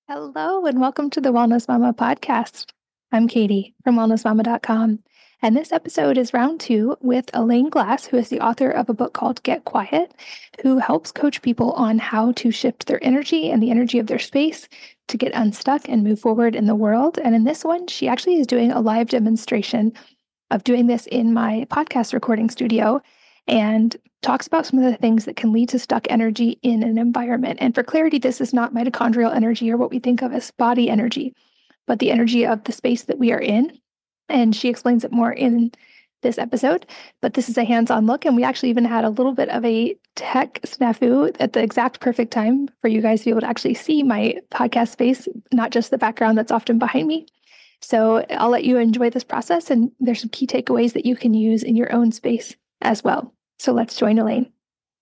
Hello, and welcome to the Wellness Mama podcast. I'm Katie from wellnessmama.com, and this episode is round two with Elaine Glass, who is the author of a book called Get Quiet, who helps coach people on how to shift their energy and the energy of their space to get unstuck and move forward in the world. And in this one, she actually is doing a live demonstration of doing this in my podcast recording studio and talks about some of the things that can lead to stuck energy in an environment. And for clarity, this is not mitochondrial energy or what we think of as body energy, but the energy of the space that we are in. And she explains it more in this episode, but this is a hands-on look. And we actually even had a little bit of a tech snafu at the exact perfect time for you guys to be able to actually see my podcast space, not just the background that's often behind me. So I'll let you enjoy this process, and there's some key takeaways that you can use in your own space as well. So let's join Elaine.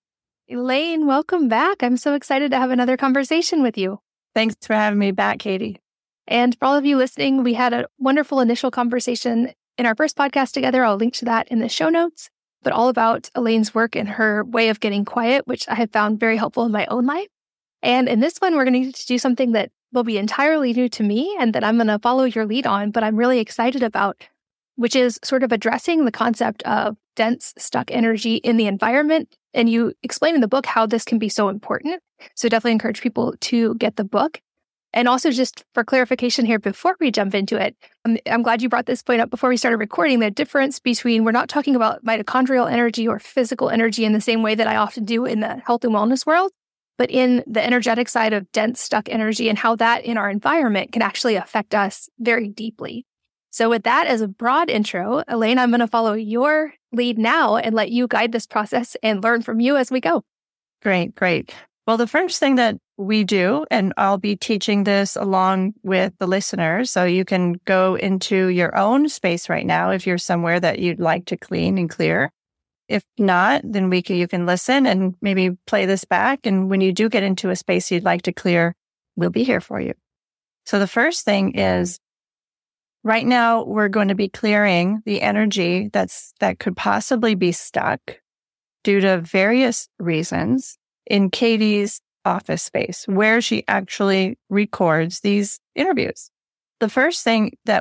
Elaine, welcome back. I'm so excited to have another conversation with you. Thanks for having me back, Katie. And for all of you listening, we had a wonderful initial conversation in our first podcast together. I'll link to that in the show notes, but all about Elaine's work and her way of getting quiet, which I have found very helpful in my own life. And in this one, we're going to do something that will be entirely new to me and that I'm going to follow your lead on, but I'm really excited about, which is sort of addressing the concept of dense, stuck energy in the environment. And you explain in the book how this can be so important. So definitely encourage people to get the book. And also, just for clarification here before we jump into it, I'm glad you brought this point up before we started recording, the difference between, we're not talking about mitochondrial energy or physical energy in the same way that I often do in the health and wellness world, but in the energetic side of dense, stuck energy and how that in our environment can actually affect us very deeply. So with that as a broad intro, Elaine, I'm going to follow your lead now and let you guide this process and learn from you as we go. Great. Well, the first thing that we do, and I'll be teaching this along with the listeners, so you can go into your own space right now if you're somewhere that you'd like to clean and clear. If not, then you can listen and maybe play this back. And when you do get into a space you'd like to clear, we'll be here for you. So the first thing is, right now, we're going to be clearing the energy that could possibly be stuck due to various reasons in Katie's office space, where she actually records these interviews. The first thing that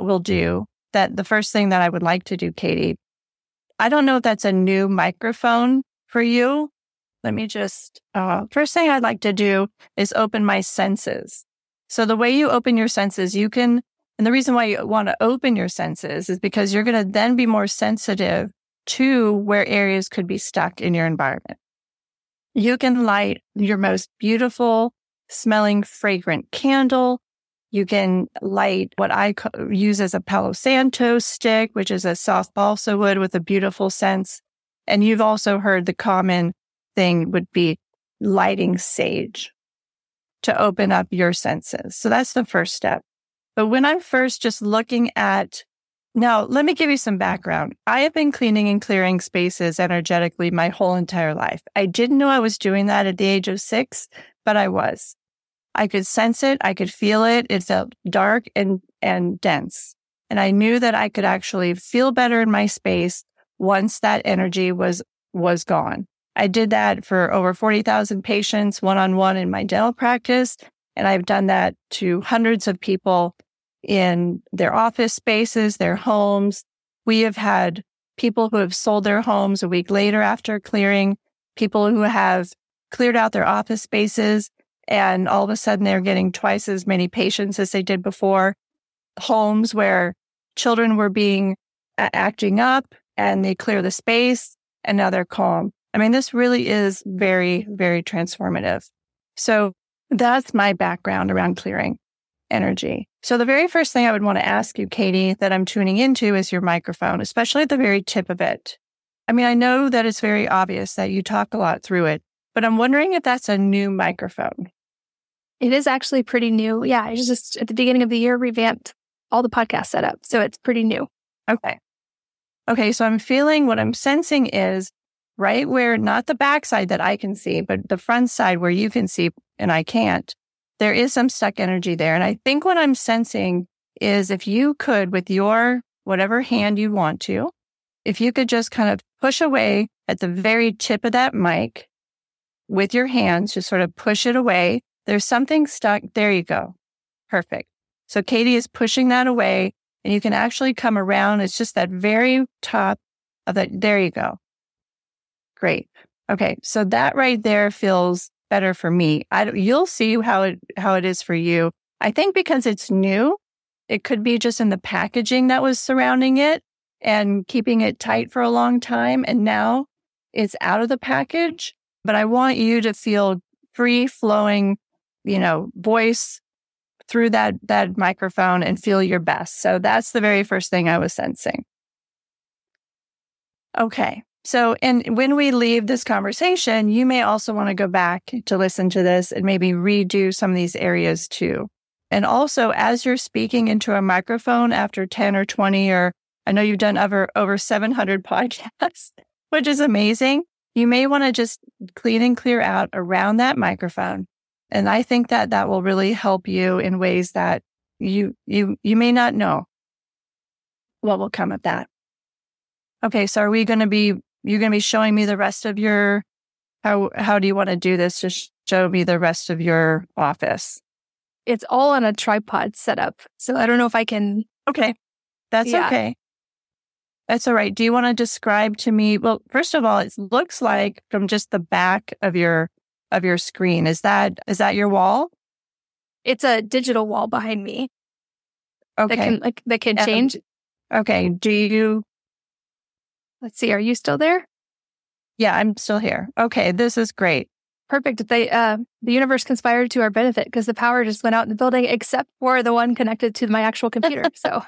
I would like to do, Katie, I don't know if that's a new microphone for you. Let me just, first thing I'd like to do is open my senses. So the way you open your senses, and the reason why you want to open your senses is because you're going to then be more sensitive to where areas could be stuck in your environment. You can light your most beautiful smelling fragrant candle. You can light what I use as a Palo Santo stick, which is a soft balsa wood with a beautiful scent. And you've also heard the common thing would be lighting sage to open up your senses. So that's the first step. But when I'm first just looking at, now let me give you some background. I have been cleaning and clearing spaces energetically my whole entire life. I didn't know I was doing that at the age of 6, but I was. I could sense it. I could feel it. It felt dark and dense. And I knew that I could actually feel better in my space once that energy was gone. I did that for over 40,000 patients one-on-one in my dental practice. And I've done that to hundreds of people in their office spaces, their homes. We have had people who have sold their homes a week later after clearing, people who have cleared out their office spaces, and all of a sudden they're getting twice as many patients as they did before. Homes where children were acting up and they clear the space and now they're calm. I mean, this really is very, very transformative. So that's my background around clearing energy. So the very first thing I would want to ask you, Katie, that I'm tuning into is your microphone, especially at the very tip of it. I mean, I know that it's very obvious that you talk a lot through it, but I'm wondering if that's a new microphone. It is actually pretty new. Yeah, I just at the beginning of the year revamped all the podcast setup. So it's pretty new. Okay, so I'm feeling, what I'm sensing is right where, not the backside that I can see, but the front side where you can see and I can't, there is some stuck energy there. And I think what I'm sensing is, if you could, with your whatever hand you want to, if you could just kind of push away at the very tip of that mic with your hands, just sort of push it away. There's something stuck. There you go. Perfect. So Katie is pushing that away, and you can actually come around. It's just that very top of that. There you go. Great. Okay. So that right there feels better for me. You'll see how it is for you. I think because it's new, it could be just in the packaging that was surrounding it and keeping it tight for a long time. And now it's out of the package, but I want you to feel free flowing, voice through that microphone and feel your best. So that's the very first thing I was sensing. Okay. So, and when we leave this conversation, you may also want to go back to listen to this and maybe redo some of these areas too. And also, as you're speaking into a microphone after 10 or 20, or I know you've done over 700 podcasts, which is amazing. You may want to just clean and clear out around that microphone. And I think that will really help you in ways that you may not know what will come of that. Okay, so you're going to be showing me the rest of your, how do you want to do this? Just show me the rest of your office. It's all on a tripod setup. So I don't know if I can. Okay, that's okay. That's all right. Do you want to describe to me? Well, first of all, it looks like from just the back of your screen. Is that your wall? It's a digital wall behind me. Okay. That can change. Okay. Let's see. Are you still there? Yeah, I'm still here. Okay. This is great. Perfect. The universe conspired to our benefit because the power just went out in the building, except for the one connected to my actual computer. So,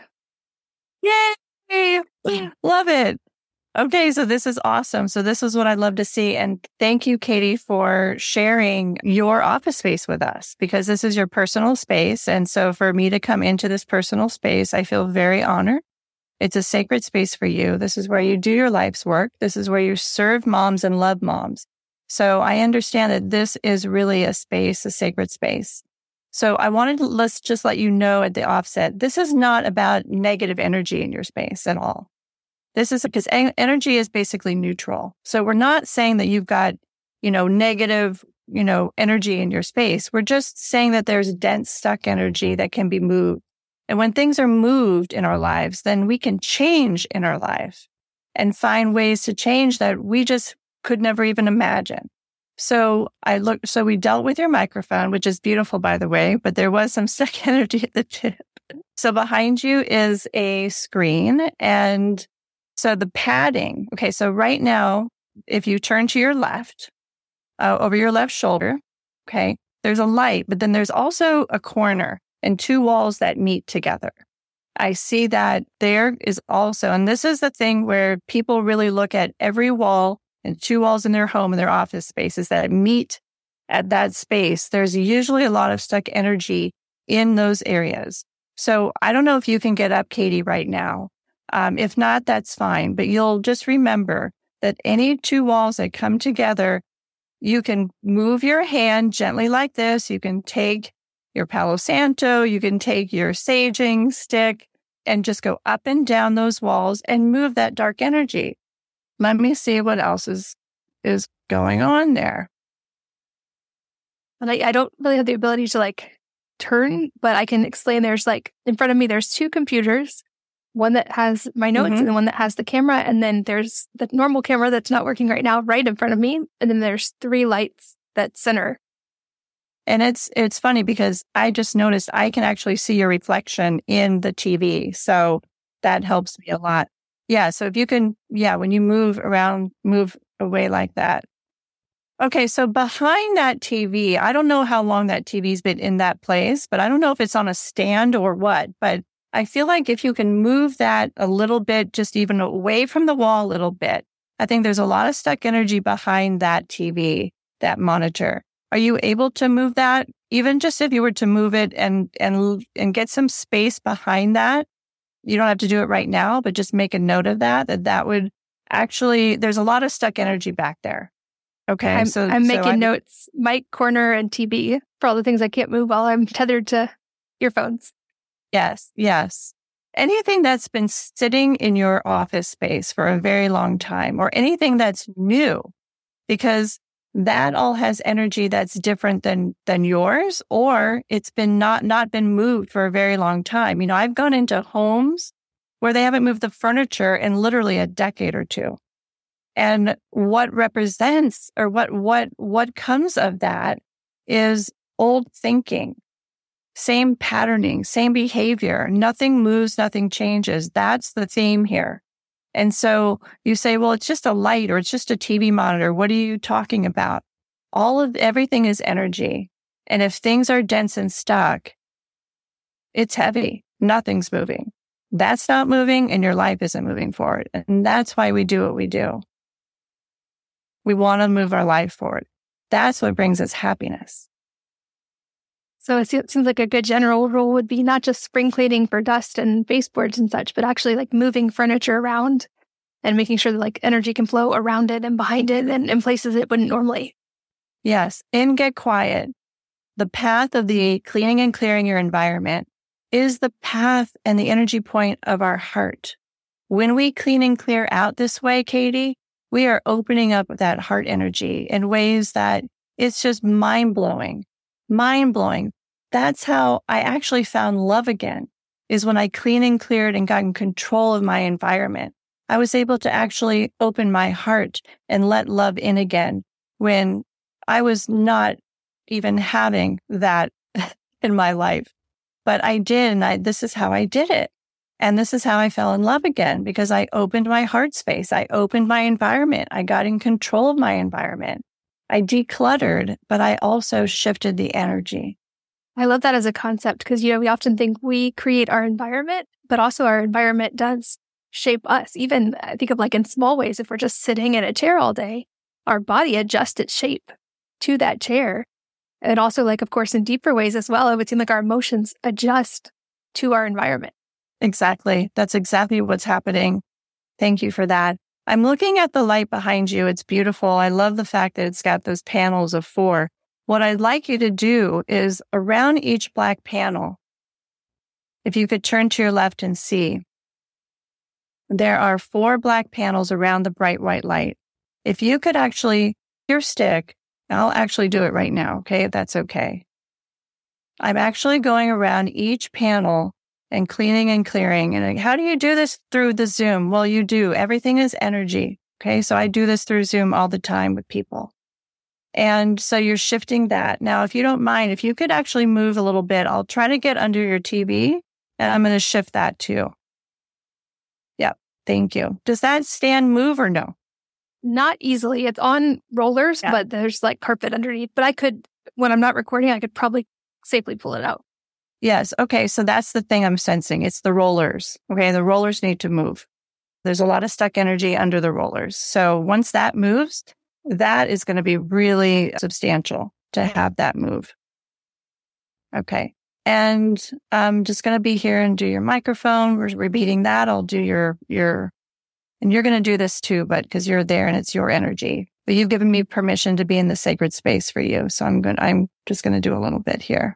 yay! Love it. Okay, so this is awesome. So this is what I'd love to see. And thank you, Katie, for sharing your office space with us, because this is your personal space. And so for me to come into this personal space, I feel very honored. It's a sacred space for you. This is where you do your life's work. This is where you serve moms and love moms. So I understand that this is really a space, a sacred space. So I wanted to let's just let you know at the offset, this is not about negative energy in your space at all. This is because energy is basically neutral. So we're not saying that you've got, negative, energy in your space. We're just saying that there's dense, stuck energy that can be moved. And when things are moved in our lives, then we can change in our life and find ways to change that we just could never even imagine. So we dealt with your microphone, which is beautiful, by the way, but there was some stuck energy at the tip. So behind you is a screen. And so the padding, okay, so right now, if you turn to your left, over your left shoulder, okay, there's a light, but then there's also a corner and two walls that meet together. I see that there is also, and this is the thing where people really look at every wall and two walls in their home and their office spaces that meet at that space. There's usually a lot of stuck energy in those areas. So I don't know if you can get up, Katie, right now. If not, that's fine. But you'll just remember that any two walls that come together, you can move your hand gently like this. You can take your Palo Santo, you can take your saging stick and just go up and down those walls and move that dark energy. Let me see what else is going on there. And I don't really have the ability to turn, but I can explain. There's in front of me, there's two computers, one that has my notes and then one that has the camera. And then there's the normal camera that's not working right now, right in front of me. And then there's three lights that center. And it's funny because I just noticed I can actually see your reflection in the TV. So that helps me a lot. Yeah. So if you can, when you move around, move away like that. Okay. So behind that TV, I don't know how long that TV's been in that place, but I don't know if it's on a stand or what, but I feel like if you can move that a little bit, just even away from the wall a little bit, I think there's a lot of stuck energy behind that TV, that monitor. Are you able to move that? Even just if you were to move it and get some space behind that, you don't have to do it right now, but just make a note of that would actually, there's a lot of stuck energy back there. Okay. I'm making notes, mic, corner, and TV for all the things I can't move while I'm tethered to earphones. Yes. Anything that's been sitting in your office space for a very long time or anything that's new, because that all has energy that's different than yours, or it's been not been moved for a very long time. I've gone into homes where they haven't moved the furniture in literally a decade or two. And what represents or what comes of that is old thinking, same patterning, same behavior. Nothing moves, nothing changes. That's the theme here. And so you say, well, it's just a light or it's just a TV monitor. What are you talking about? Everything is energy. And if things are dense and stuck, it's heavy. Nothing's moving. That's not moving and your life isn't moving forward. And that's why we do what we do. We want to move our life forward. That's what brings us happiness. So it seems like a good general rule would be not just spring cleaning for dust and baseboards and such, but actually like moving furniture around and making sure that like energy can flow around it and behind it and in places it wouldn't normally. Yes. In Get Quiet, the path of the cleaning and clearing your environment is the path and the energy point of our heart. When we clean and clear out this way, Katie, we are opening up that heart energy in ways that it's just mind-blowing. Mind-blowing. That's how I actually found love again, is when I clean and cleared and got in control of my environment. I was able to actually open my heart and let love in again when I was not even having that in my life. But I did, and this is how I did it. And this is how I fell in love again, because I opened my heart space. I opened my environment. I got in control of my environment. I decluttered, but I also shifted the energy. I love that as a concept because, we often think we create our environment, but also our environment does shape us. Even I think of like in small ways, if we're just sitting in a chair all day, our body adjusts its shape to that chair. And also like, of course, in deeper ways as well, it would seem like our emotions adjust to our environment. Exactly. That's exactly what's happening. Thank you for that. I'm looking at the light behind you. It's beautiful. I love the fact that it's got those panels of 4. What I'd like you to do is around each black panel, if you could turn to your left and see, there are 4 black panels around the bright white light. If you could actually, your stick, I'll actually do it right now, okay, if that's okay. I'm actually going around each panel and cleaning and clearing. And how do you do this through the Zoom? Well, you do. Everything is energy. Okay. So I do this through Zoom all the time with people. And so you're shifting that. Now, if you don't mind, if you could actually move a little bit, I'll try to get under your TV and I'm going to shift that too. Yep. Thank you. Does that stand move or no? Not easily. It's on rollers, Yeah. but there's like carpet underneath. But I could, when I'm not recording, I could probably safely pull it out. Yes. Okay. So that's the thing I'm sensing. It's the rollers. Okay. The rollers need to move. There's a lot of stuck energy under the rollers. So once that moves, that is going to be really substantial to have that move. Okay. And I'm just going to be here and do your microphone. We're repeating that. I'll do your, and you're going to do this too, but because you're there and it's your energy. But you've given me permission to be in the sacred space for you. So I'm just going to do a little bit here.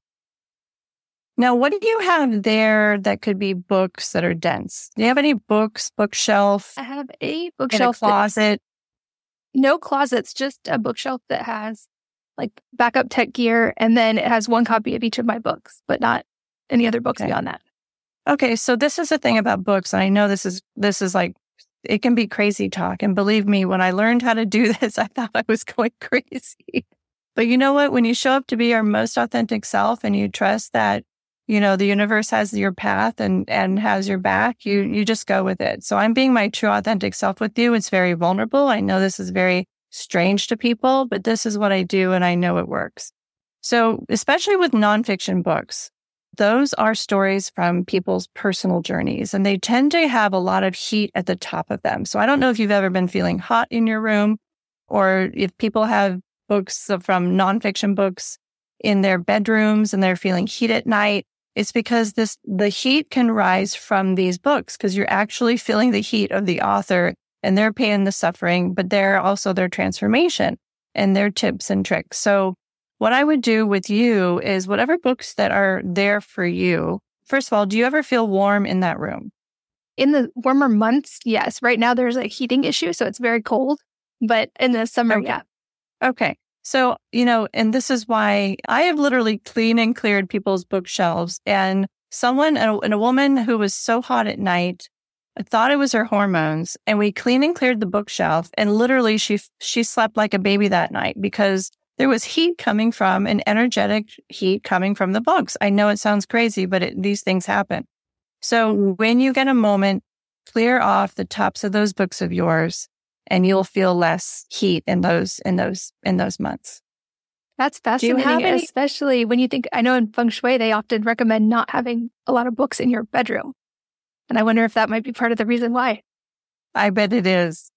Now, what do you have there that could be books that are dense? Do you have any books, bookshelf? I have a bookshelf. In a closet? No closets, just a bookshelf that has like backup tech gear. And then it has one copy of each of my books, but not any other books beyond that. Okay. So this is the thing about books. And I know this is like, it can be crazy talk. And believe me, when I learned how to do this, I thought I was going crazy. But you know what? When you show up to be your most authentic self and you trust that, the universe has your path and has your back, you just go with it. So I'm being my true authentic self with you. It's very vulnerable. I know this is very strange to people, but this is what I do and I know it works. So especially with nonfiction books, those are stories from people's personal journeys and they tend to have a lot of heat at the top of them. So I don't know if you've ever been feeling hot in your room or if people have books from nonfiction books in their bedrooms and they're feeling heat at night. It's because the heat can rise from these books because you're actually feeling the heat of the author and their pain and the suffering, but they're also their transformation and their tips and tricks. So what I would do with you is whatever books that are there for you. First of all, do you ever feel warm in that room? In the warmer months, yes. Right now there's a heating issue, so it's very cold. But in the summer, Okay. yeah. Okay. So, and this is why I have literally cleaned and cleared people's bookshelves. And a woman who was so hot at night, I thought it was her hormones. And we cleaned and cleared the bookshelf. And literally she slept like a baby that night because there was heat coming from an energetic heat coming from the books. I know it sounds crazy, but these things happen. So when you get a moment, clear off the tops of those books of yours, and you'll feel less heat in those months. That's fascinating, especially when you think, I know in Feng Shui, they often recommend not having a lot of books in your bedroom. And I wonder if that might be part of the reason why. I bet it is.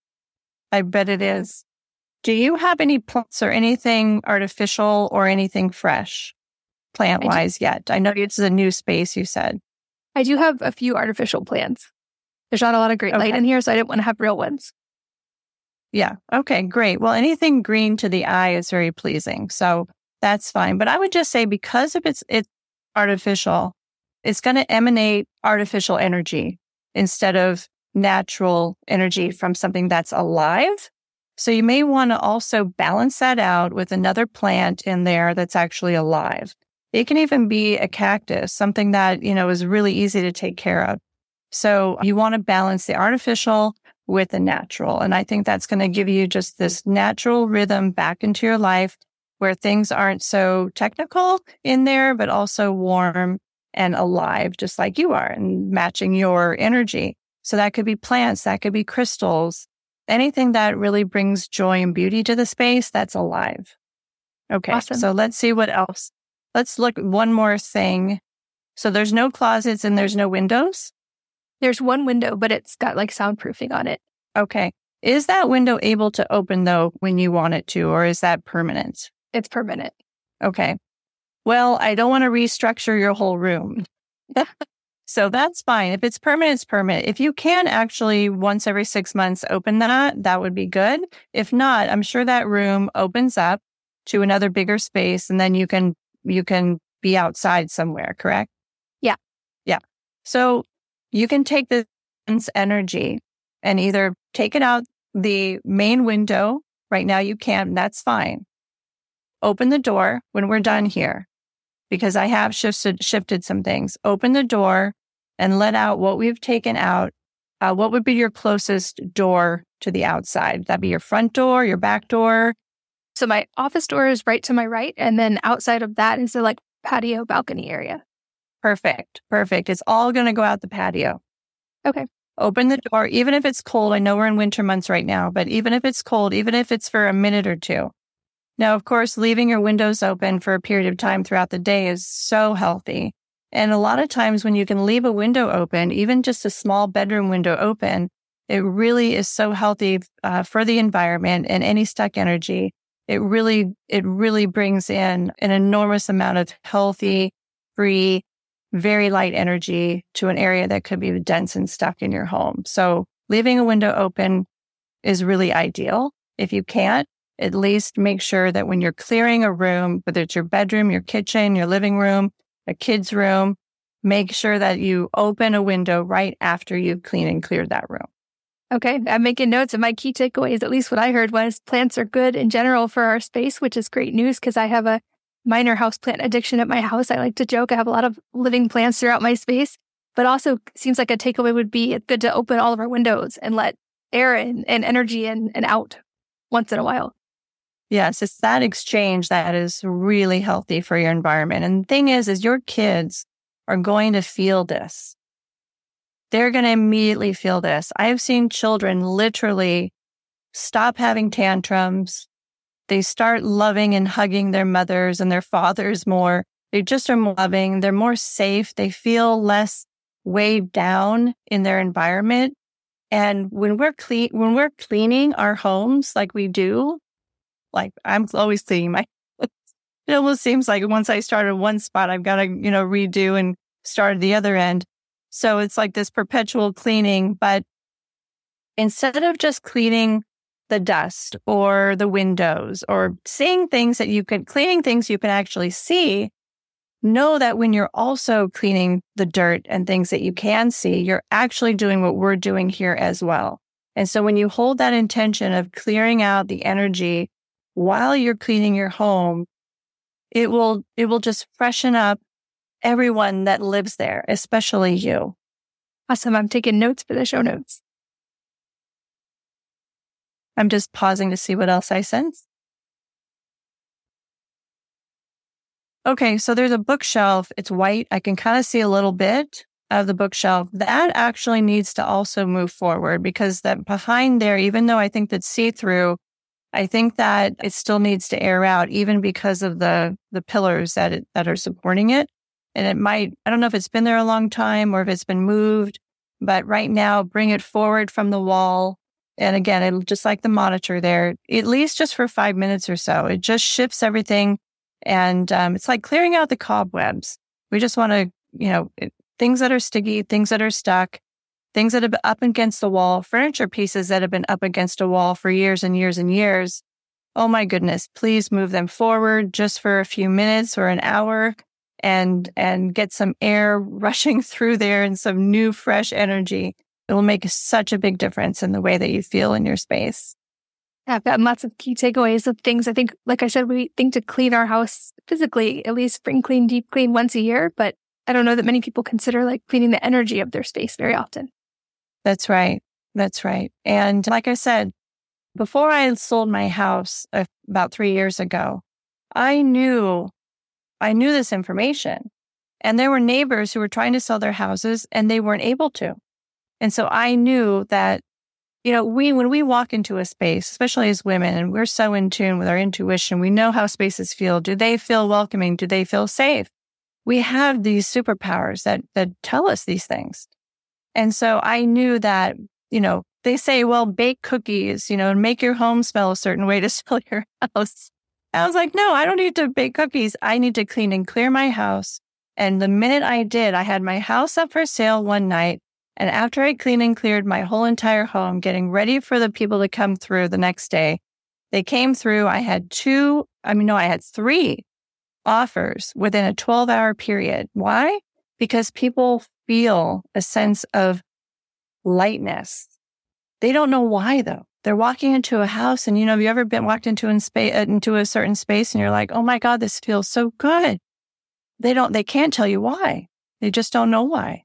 Do you have any plants or anything artificial or anything fresh plant-wise yet? I know it's a new space, you said. I do have a few artificial plants. There's not a lot of great light in here, so I didn't want to have real ones. Yeah. Okay, great. Well, anything green to the eye is very pleasing. So that's fine. But I would just say because of it's artificial, it's going to emanate artificial energy instead of natural energy from something that's alive. So you may want to also balance that out with another plant in there that's actually alive. It can even be a cactus, something that, is really easy to take care of. So you want to balance the artificial with the natural. And I think that's going to give you just this natural rhythm back into your life where things aren't so technical in there, but also warm and alive, just like you are, and matching your energy. So that could be plants, that could be crystals, anything that really brings joy and beauty to the space that's alive. Okay, awesome. So let's see what else. Let's look at one more thing. So there's no closets and there's no windows? There's one window, but it's got like soundproofing on it. Okay. Is that window able to open though when you want it to, or is that permanent? It's permanent. Okay. Well, I don't want to restructure your whole room. So that's fine. If it's permanent, it's permanent. If you can actually once every 6 months open that would be good. If not, I'm sure that room opens up to another bigger space and then you can be outside somewhere, correct? Yeah. Yeah. So you can take this energy and either take it out the main window. Right now you can't, that's fine. Open the door when we're done here, because I have shifted some things. Open the door and let out what we've taken out. What would be your closest door to the outside? That'd be your front door, your back door? So my office door is right to my right. And then outside of that is the patio balcony area. Perfect. It's all going to go out the patio. Okay. Open the door, even if it's cold. I know we're in winter months right now, but even if it's cold, even if it's for a minute or two. Now, of course, leaving your windows open for a period of time throughout the day is so healthy. And a lot of times when you can leave a window open, even just a small bedroom window open, it really is so healthy for the environment and any stuck energy. It really brings in an enormous amount of healthy, free, very light energy to an area that could be dense and stuck in your home. So leaving a window open is really ideal. If you can't, at least make sure that when you're clearing a room, whether it's your bedroom, your kitchen, your living room, a kid's room, make sure that you open a window right after you've cleaned and cleared that room. Okay, I'm making notes, and my key takeaways, at least what I heard, was plants are good in general for our space, which is great news because I have a minor houseplant addiction at my house. I like to joke I have a lot of living plants throughout my space, but also seems like a takeaway would be it's good to open all of our windows and let air in and energy in and out once in a while. Yes, it's that exchange that is really healthy for your environment. And the thing is your kids are going to feel this. They're going to immediately feel this. I have seen children literally stop having tantrums. They start loving and hugging their mothers and their fathers more. They just are more loving. They're more safe. They feel less weighed down in their environment. And when we're cleaning our homes like we do, like I'm always cleaning it almost seems like once I started one spot, I've got to, redo and start at the other end. So it's like this perpetual cleaning, but instead of just cleaning the dust or the windows or cleaning things you can actually see, know that when you're also cleaning the dirt and things that you can see, you're actually doing what we're doing here as well. And so when you hold that intention of clearing out the energy while you're cleaning your home, it will just freshen up everyone that lives there, especially you. Awesome. I'm taking notes for the show notes. I'm just pausing to see what else I sense. Okay, so there's a bookshelf. It's white. I can kind of see a little bit of the bookshelf. That actually needs to also move forward, because that behind there, even though I think that's see-through, I think that it still needs to air out, even because of the pillars that are supporting it. And it might, I don't know if it's been there a long time or if it's been moved, but right now, bring it forward from the wall. And again, it'll just like the monitor there, at least just for 5 minutes or so. It just shifts everything. And it's like clearing out the cobwebs. We just want to, things that are sticky, things that are stuck, things that have been up against the wall, furniture pieces that have been up against a wall for years and years and years. Oh my goodness, please move them forward just for a few minutes or an hour and get some air rushing through there and some new, fresh energy. It will make such a big difference in the way that you feel in your space. I've gotten lots of key takeaways of things. I think, like I said, we think to clean our house physically, at least spring clean, deep clean once a year. But I don't know that many people consider like cleaning the energy of their space very often. That's right. That's right. And like I said, before I sold my house about 3 years ago, I knew this information. And there were neighbors who were trying to sell their houses and they weren't able to. And so I knew that, when we walk into a space, especially as women, and we're so in tune with our intuition, we know how spaces feel. Do they feel welcoming? Do they feel safe? We have these superpowers that tell us these things. And so I knew that, they say, well, bake cookies, and make your home smell a certain way to sell your house. I was like, no, I don't need to bake cookies. I need to clean and clear my house. And the minute I did, I had my house up for sale one night. And after I cleaned and cleared my whole entire home, getting ready for the people to come through the next day, they came through. I had 3 offers within a 12-hour period. Why? Because people feel a sense of lightness. They don't know why, though. They're walking into a house and, have you ever walked into a certain space and you're like, oh my God, this feels so good. They can't tell you why. They just don't know why.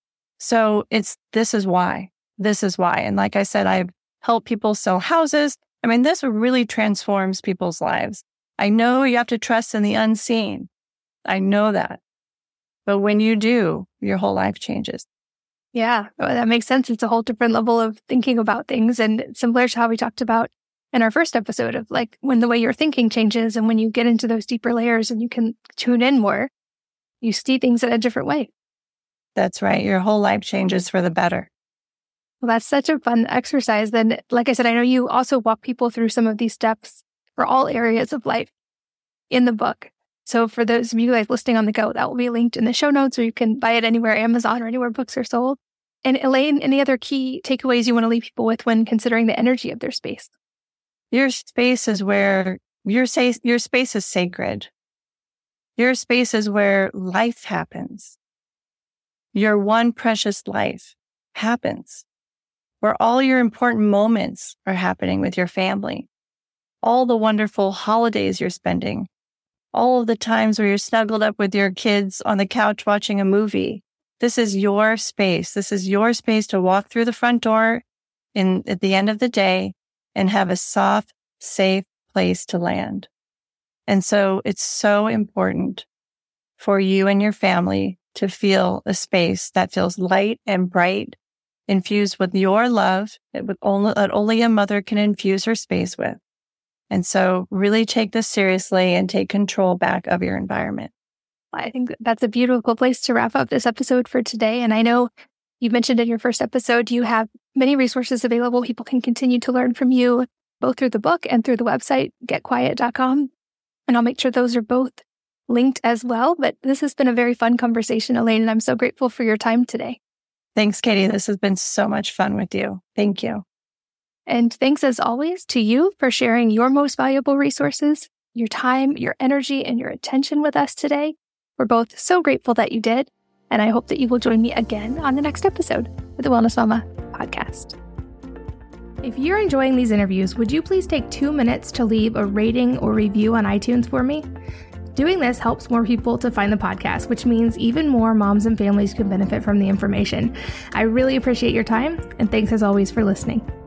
So this is why. And like I said, I've helped people sell houses. This really transforms people's lives. I know you have to trust in the unseen. I know that. But when you do, your whole life changes. Yeah, that makes sense. It's a whole different level of thinking about things, and similar to how we talked about in our first episode of like when the way you're thinking changes and when you get into those deeper layers and you can tune in more, you see things in a different way. That's right. Your whole life changes for the better. Well, that's such a fun exercise. Then, like I said, I know you also walk people through some of these steps for all areas of life in the book. So for those of you guys listening on the go, that will be linked in the show notes, or you can buy it anywhere, Amazon or anywhere books are sold. And Elaine, any other key takeaways you want to leave people with when considering the energy of their space? Your space is where your space is sacred. Your space is where life happens. Your one precious life happens, where all your important moments are happening with your family, all the wonderful holidays you're spending, all of the times where you're snuggled up with your kids on the couch watching a movie. This is your space. This is your space to walk through the front door at the end of the day and have a soft, safe place to land. And so it's so important for you and your family to feel a space that feels light and bright, infused with your love that only a mother can infuse her space with. And so really take this seriously and take control back of your environment. I think that's a beautiful place to wrap up this episode for today. And I know you mentioned in your first episode, you have many resources available. People can continue to learn from you, both through the book and through the website, getquiet.com. And I'll make sure those are both linked as well. But this has been a very fun conversation, Elaine, and I'm so grateful for your time today. Thanks, Katie. This has been so much fun with you. Thank you. And thanks as always to you for sharing your most valuable resources, your time, your energy, and your attention with us today. We're both so grateful that you did, and I hope that you will join me again on the next episode of the Wellness Mama podcast. If you're enjoying these interviews, would you please take 2 minutes to leave a rating or review on iTunes for me? Doing this helps more people to find the podcast, which means even more moms and families can benefit from the information. I really appreciate your time, and thanks as always for listening.